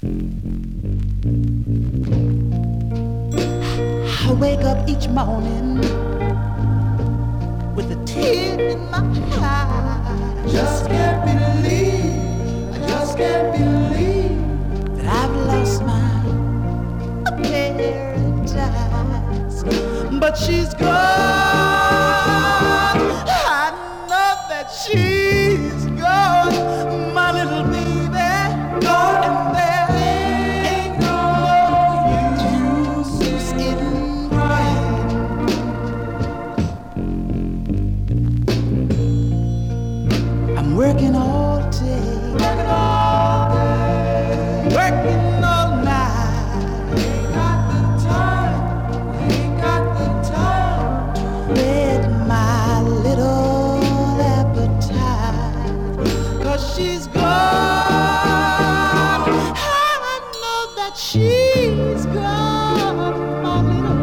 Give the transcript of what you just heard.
I wake up each morning with a tear in my eye. I just can't believe that I've lost my paradise. But she's gone. I know that she's gone, my little baby. Gone, and there ain't no use in crying. I'm working all day, working all night. Ain't got the time to whet my little appetite. 'Cause she's gone. I know that she's gone, my little